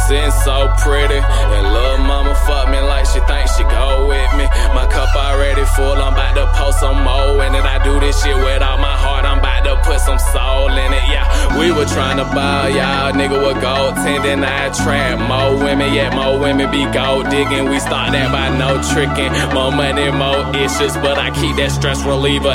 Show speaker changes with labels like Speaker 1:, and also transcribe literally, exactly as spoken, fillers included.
Speaker 1: sitting so pretty. And little mama fuck me like she think she go with me. My cup already full, I'm about to post some more in it. I do this shit with all my heart, I'm about to put some soul in it, yeah. We were trying to buy y'all, nigga with gold tending, I trap more women, yet more women be gold digging. We start that by no tricking, more money, more issues, but I keep that stress reliever